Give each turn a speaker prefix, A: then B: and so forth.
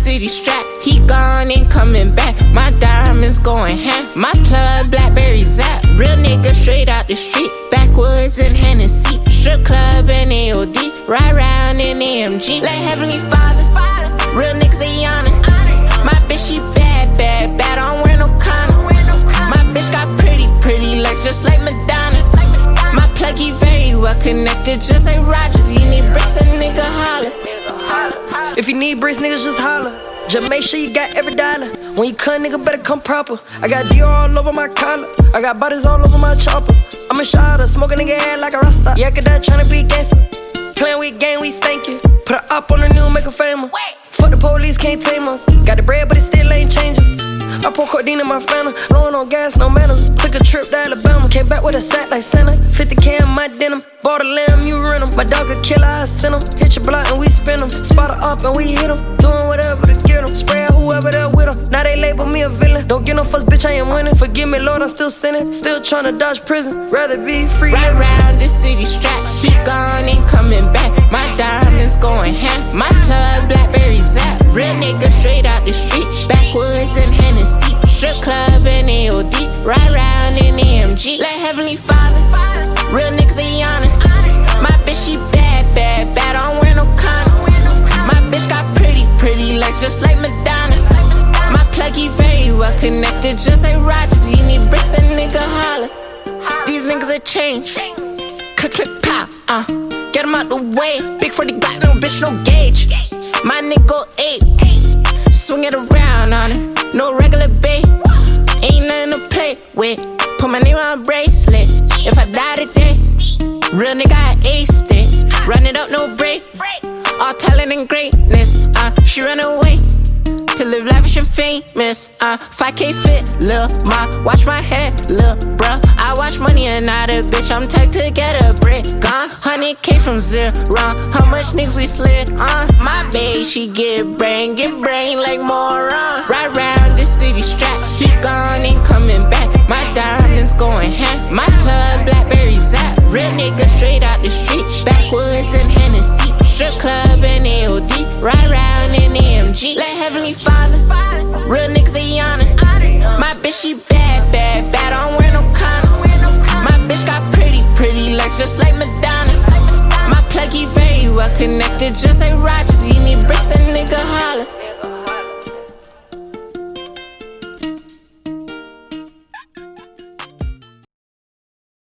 A: city strapped. He gone, ain't coming back. My diamonds going ham. My plug, Blackberry Zap. Real nigga straight out the street. Backwoods and Hennessy. Strip club and AOD. Ride round in AMG. Like Heavenly Father. Real niggas ain't on it. My bitch, she bad, bad, bad. I don't wear no condom. My bitch got pretty legs just like Madonna. My plug, he very well connected, just like Rogers. You need bricks, a nigga holler.
B: If you need bricks, niggas just holler. Just make sure you got every dollar. When you cut, nigga, better come proper. I got Dior all over my collar. I got bodies all over my chopper. I'm a shotter, smoke a nigga head like a rasta. Yeah, cause that tryna be gangster. Playin' with gang, we stankin'. Put her up on the new, make her famous. Fuck the police, can't tame us. Got the bread, but it still ain't changes. I pour codeine in my Fanta, blowing on gas, no manners. Took a trip to Alabama, came back with a sack like Santa. 50K in my denim, bought a lamb, you rent him. My dog a killer, I send him. Hit your block and we spin him. Spot her up and we hit him. Doing whatever to get him. Spray out whoever there with him. Now they label me a villain. Don't get no fuss, bitch, I am winning. Forgive me, Lord, I'm still sinning. Still tryna dodge prison, rather be free.
A: Right round the city strapped. He gone, ain't coming back. My diamonds going ham. My plug, Blackberry Zap. Real nigga straight out the street. Backwoods and Hennessy. Strip club and AOD. Ride round in AMG. Like Heavenly Father. Real niggas ain't on it. My bitch, she bad, bad, bad. I don't wear no condom. My bitch got pretty legs just like Madonna. My plug, he very well connected, just like Rogers. You need bricks, a nigga holler. These niggas are change. Click, click, pop, get him out the way. Big 40 Glock, no bitch, no gauge. My nigga go 8. Swing it around on her, no regular bait. Ain't nothing to play with. Put my name on a bracelet. If I die today, real nigga, I aced it. Run it up, no break. All talent and greatness. She run away to live lavish and famous. 5K fit, lil' ma. Watch my head, lil' bruh. I watch money and not a bitch. I'm tagged to get a brick. Gone 100K from zero. How much niggas we slid on? My babe, she get brain like moron. Ride round the city strapped. He gone, ain't coming back. My diamonds going ham. My plug, Blackberry Zap. Real nigga straight out the street. Backwoods and Hennessy. Strip club and AOD. Ride round in AMG. Like Heavenly Father. Real niggas ain't on it. My bitch, she bad, bad, bad. I don't wear no condom. My bitch got pretty legs just like Madonna. My plug, he very well connected, just like Roger.